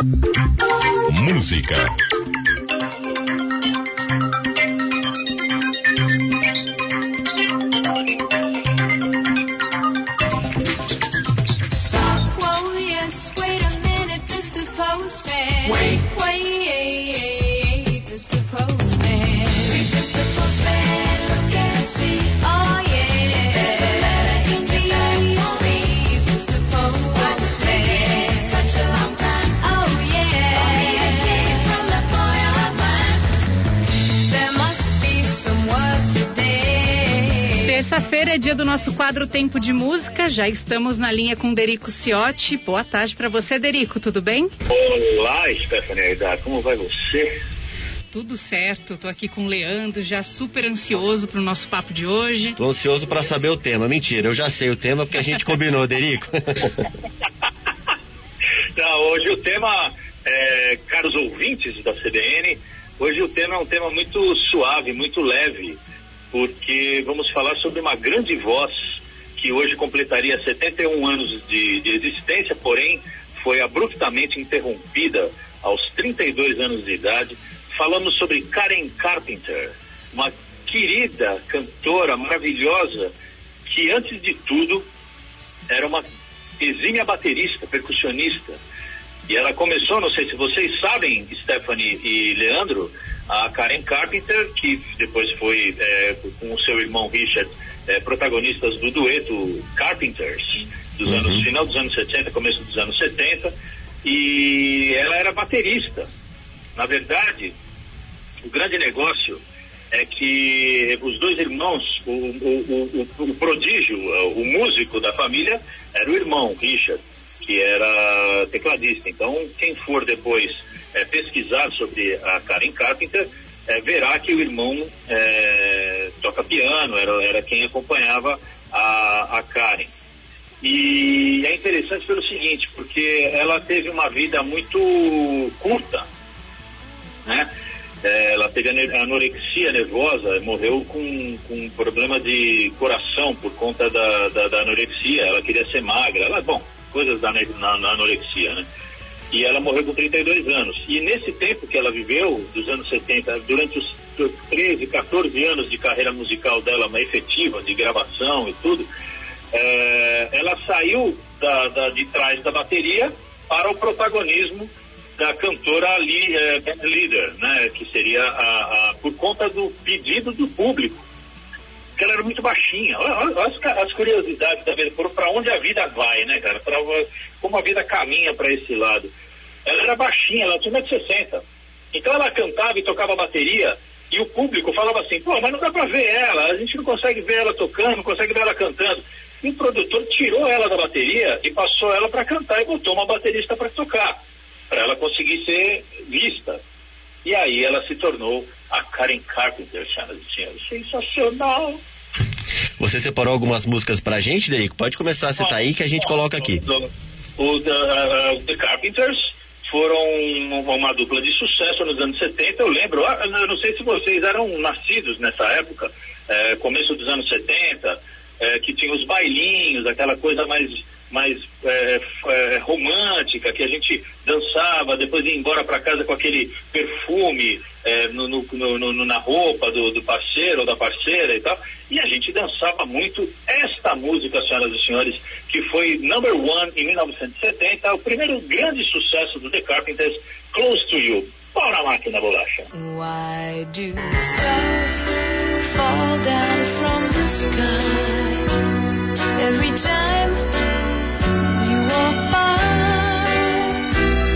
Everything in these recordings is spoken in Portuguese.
Música. Terça-feira é dia do nosso quadro Tempo de Música. Já estamos na linha com Derico Ciotti. Boa tarde para você, Derico, tudo bem? Olá, Stephanie, como vai você? Tudo certo, tô aqui com o Leandro, já super ansioso pro nosso papo de hoje. Tô ansioso para saber o tema. Mentira, eu já sei o tema porque a gente combinou, Derico. Não, hoje o tema, caros ouvintes da CBN, hoje o tema é um tema muito suave, muito leve, porque vamos falar sobre uma grande voz que hoje completaria 71 anos de existência, porém foi abruptamente interrompida aos 32 anos de idade. Falamos sobre Karen Carpenter, uma querida cantora maravilhosa que, antes de tudo, era uma exímia baterista, percussionista. E ela começou, não sei se vocês sabem, Stephanie e Leandro, a Karen Carpenter, que depois foi com o seu irmão Richard protagonistas do dueto Carpenters, dos anos, final dos anos 70, começo dos anos 70, e ela era baterista. Na verdade, o grande negócio é que os dois irmãos, o prodígio, o músico da família, era o irmão Richard, que era tecladista. Então, quem for depois pesquisar sobre a Karen Carpenter, verá que o irmão toca piano, era quem acompanhava a Karen. E é interessante pelo seguinte, porque ela teve uma vida muito curta, né? Ela teve anorexia nervosa, morreu com problema de coração por conta da anorexia. Ela queria ser magra, coisas na anorexia, né? E ela morreu com 32 anos. E nesse tempo que ela viveu, dos anos 70, durante os 13, 14 anos de carreira musical dela, uma efetiva, de gravação e tudo, ela saiu de trás da bateria para o protagonismo da cantora leader, né? Que seria por conta do pedido do público. Porque ela era muito baixinha. Olha as curiosidades da vida, para onde a vida vai, né, cara? Como a vida caminha para esse lado. Ela era baixinha, ela tinha 1,60 m. Então ela cantava e tocava bateria, e o público falava assim, mas não dá para ver ela, a gente não consegue ver ela tocando, não consegue ver ela cantando. E o produtor tirou ela da bateria e passou ela para cantar e botou uma baterista para tocar, para ela conseguir ser vista. E aí ela se tornou a Karen Carpenter, senhoras e senhores. Sensacional! Você separou algumas músicas pra gente, Derico? Pode começar a citar aí que a gente coloca aqui. The Carpenters foram uma dupla de sucesso nos anos 70, eu lembro, eu não sei se vocês eram nascidos nessa época, começo dos anos 70, que tinha os bailinhos, aquela coisa mais romântica, que a gente dançava, depois ia embora para casa com aquele perfume na roupa do parceiro ou da parceira e tal, e a gente dançava muito esta música, senhoras e senhores, que foi number one em 1970, o primeiro grande sucesso do The Carpenters, Close to You. Pau na máquina, bolacha. Why do stars fall down from the sky every time you walk by?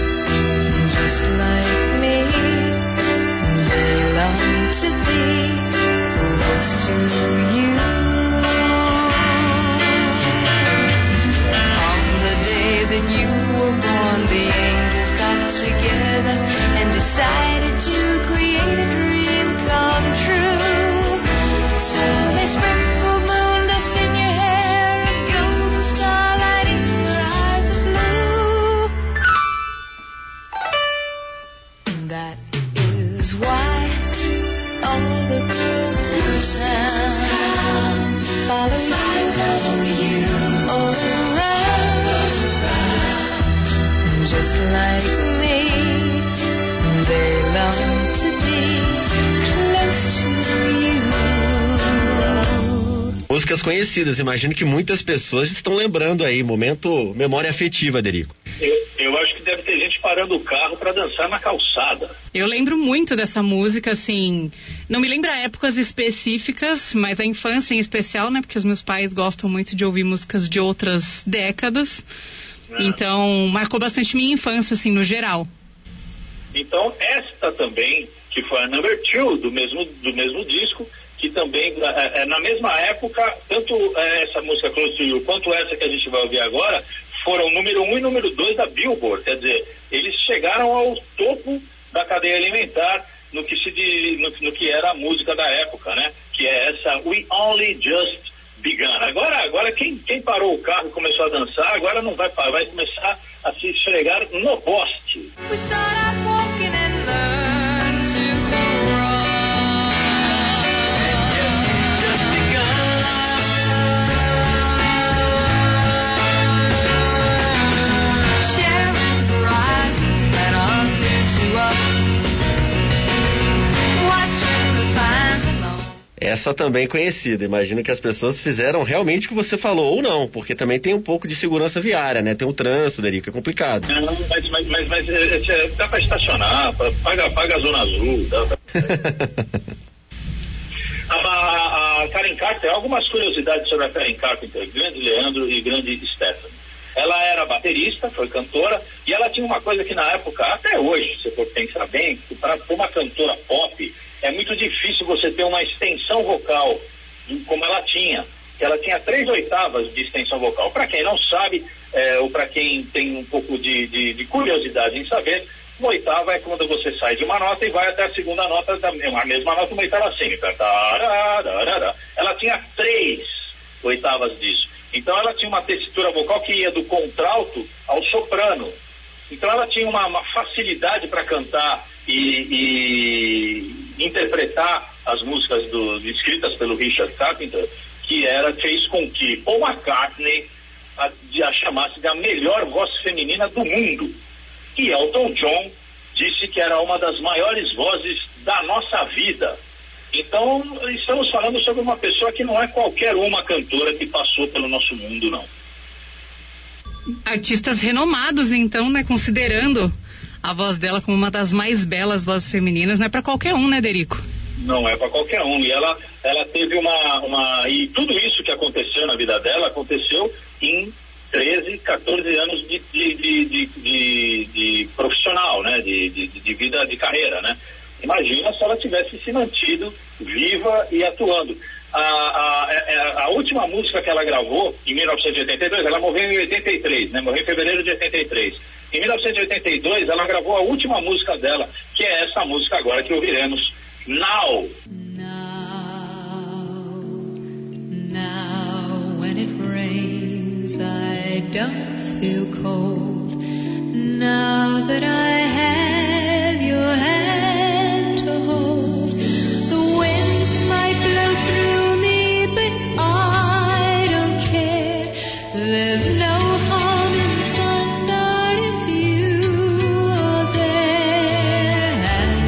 Just like me, they long to be close to you. On the day that you were born, the angels got together and decided to create a dream come true. So they sprinkled moon dust in your hair and golden starlight in your eyes of blue. That is why all the girls in town follow you all around, just like me. músicas conhecidas. Imagino que muitas pessoas estão lembrando aí, momento memória afetiva, Derico. Eu acho que deve ter gente parando o carro para dançar na calçada. Eu lembro muito dessa música, assim, não me lembro épocas específicas, mas a infância em especial, né, porque os meus pais gostam muito de ouvir músicas de outras décadas, então marcou bastante minha infância, assim, no geral. Então, esta também, que foi a number 2 do mesmo disco, que também, na mesma época, tanto essa música Close to You quanto essa que a gente vai ouvir agora, foram número 1 e número 2 da Billboard. Quer dizer, eles chegaram ao topo da cadeia alimentar no que era a música da época, né? Que é essa We Only Just Begun. Agora quem parou o carro e começou a dançar, agora não vai parar, vai começar a se esfregar no poste. We start out walking and learn to run. Just begun. Sharing horizons that are new to us. Watching the signs alone. Essa também conhecida. Imagino que as pessoas fizeram realmente o que você falou, ou não, porque também tem um pouco de segurança viária, né? Tem um trânsito, Derico, é complicado. Não, mas dá para estacionar, paga a zona azul. A Karen Carpenter, algumas curiosidades sobre a Karen Carpenter, grande Leandro e grande Stephanie. Ela era baterista, foi cantora, e ela tinha uma coisa que na época, até hoje, se for pensar bem, para uma cantora pop, é muito difícil você ter uma extensão vocal como ela tinha. Ela tinha 3 oitavas de extensão vocal. Para quem não sabe, ou para quem tem um pouco de curiosidade em saber, uma oitava é quando você sai de uma nota e vai até a segunda nota da mesma nota, uma oitava assim. Ela tinha 3 oitavas disso. Então ela tinha uma tessitura vocal que ia do contralto ao soprano. Então ela tinha uma facilidade para cantar e interpretar as músicas escritas pelo Richard Carpenter, que fez com que Paul McCartney a chamasse da melhor voz feminina do mundo. E Elton John disse que era uma das maiores vozes da nossa vida. Então, estamos falando sobre uma pessoa que não é qualquer uma cantora que passou pelo nosso mundo, não. Artistas renomados, então, né, considerando a voz dela como uma das mais belas vozes femininas, não é para qualquer um, né, Derico? Não é para qualquer um. E ela teve e tudo isso que aconteceu na vida dela aconteceu em 13, 14 anos de profissional, né, de vida, de carreira, né? Imagina se ela tivesse se mantido viva e atuando. A última música que ela gravou em 1982, ela morreu em 83, né? Morreu em fevereiro de 83. Em 1982 ela gravou a última música dela, que é essa música agora que ouviremos, Now. Now when it rains I don't feel cold. Now that I have your hand to hold, the winds might blow through me, but I don't care. There's no harm in thunder if you are there. And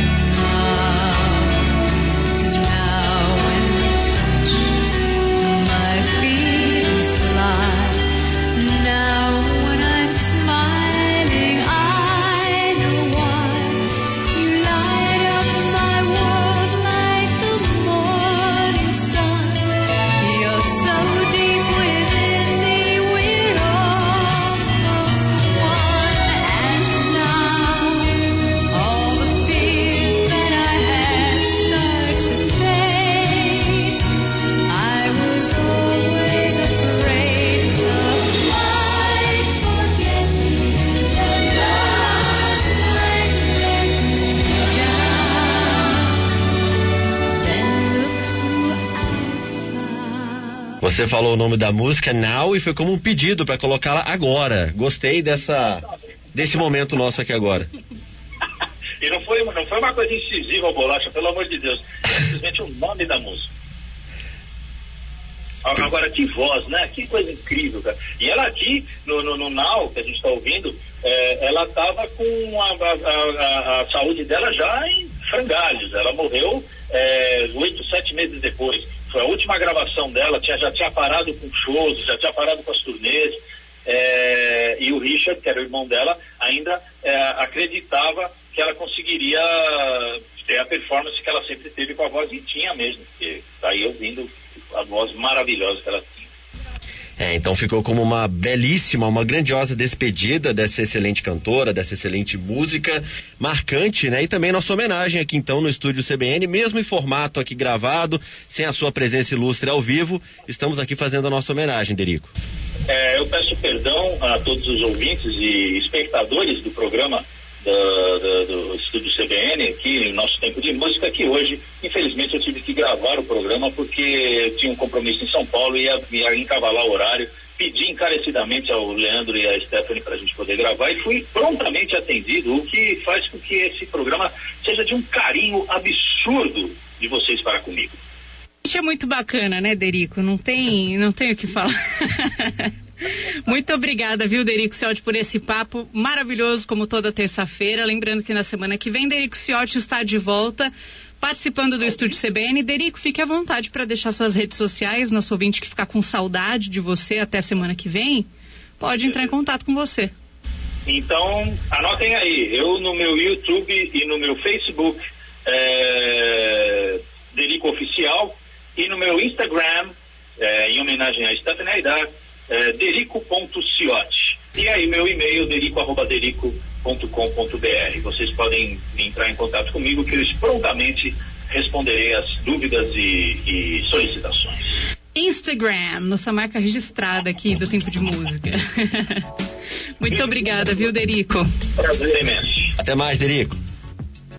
now when you touch, my feelings fly. Now when I'm smiling, I know why. You light up my world like the morning sun. You're so deep within me, we're almost one. And now all the fears that I had start to fade. I was always afraid love might forget me, that love might let me down. Then look who I found. Você falou o nome da música, Now, e foi como um pedido para colocá-la agora. Gostei desse momento nosso aqui agora. E não foi uma coisa incisiva, Bolacha, pelo amor de Deus. Simplesmente o nome da música. Agora, que voz, né? Que coisa incrível, cara. E ela aqui, no Now, que a gente está ouvindo, ela estava com a saúde dela já em frangalhos. Ela morreu 8, 7 meses depois. foi a última gravação dela, já tinha parado com shows, já tinha parado com as turnês, e o Richard, que era o irmão dela, ainda acreditava que ela conseguiria ter a performance que ela sempre teve com a voz, e tinha mesmo, porque tá aí ouvindo a voz maravilhosa que ela tinha. Então ficou como uma belíssima, uma grandiosa despedida dessa excelente cantora, dessa excelente música, marcante, né? E também nossa homenagem aqui então no estúdio CBN, mesmo em formato aqui gravado, sem a sua presença ilustre ao vivo, estamos aqui fazendo a nossa homenagem, Derico. Eu peço perdão a todos os ouvintes e espectadores do programa do estúdio CBN aqui, no nosso tempo de música, que hoje, infelizmente, eu tive que gravar o programa porque eu tinha um compromisso em São Paulo e ia encavalar o horário. Pedi encarecidamente ao Leandro e à Stephanie para a gente poder gravar e fui prontamente atendido, o que faz com que esse programa seja de um carinho absurdo de vocês para comigo. Isso é muito bacana, né, Derico? Não tem o que falar. Muito obrigada, viu, Derico Ciotti, por esse papo maravilhoso, como toda terça-feira. Lembrando que na semana que vem, Derico Ciotti está de volta, participando do Estúdio CBN. Derico, fique à vontade para deixar suas redes sociais. Nosso ouvinte que ficar com saudade de você até semana que vem, pode entrar em contato com você. Então, anotem aí. Eu no meu YouTube e no meu Facebook, Derico Oficial, e no meu Instagram, em homenagem a Stephanie Aidar, derico.ciotti. E aí meu e-mail, derico@derico.com.br. Vocês podem entrar em contato comigo que eu prontamente responderei as dúvidas e solicitações. Instagram, nossa marca registrada aqui do Tempo de Música. Muito obrigada, viu, Derico? Prazer imenso. Até mais, Derico.